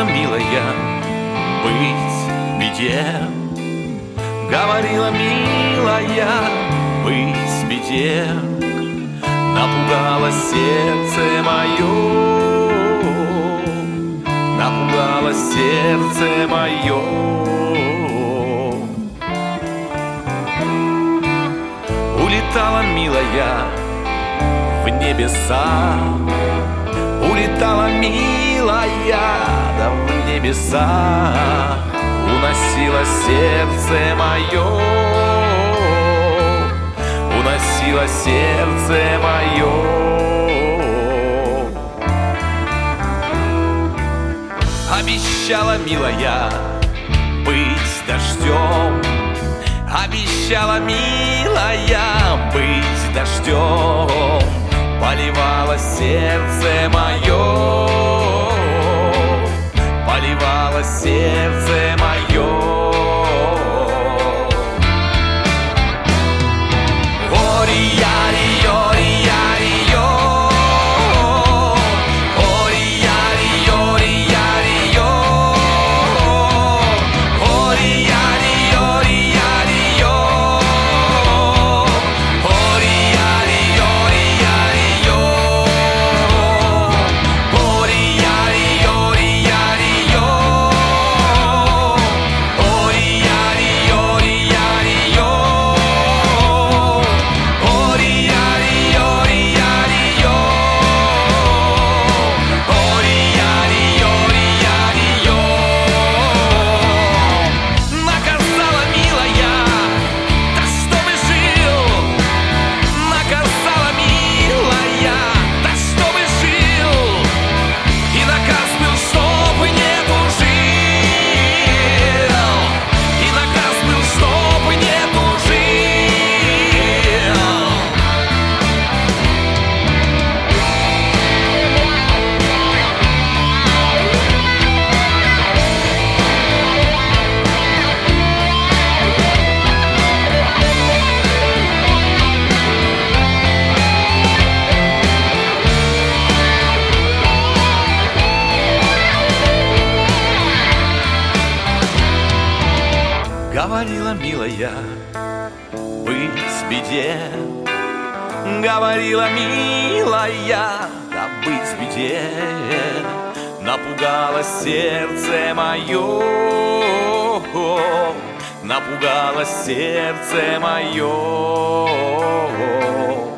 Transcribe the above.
милая, быть в беде. Говорила, милая, быть в беде. Напугало сердце мое, напугало сердце мое. Улетала, милая, в небеса. Улетала, милая, да в небеса. Уносила сердце мое, уносила сердце мое. Обещала, милая, быть дождем. Обещала, милая, быть дождем. Поливала сердце мое, поливала сердце мое. Говорила, милая, быть в беде. Говорила, милая, да быть в беде. Напугало сердце мое, напугало сердце мое.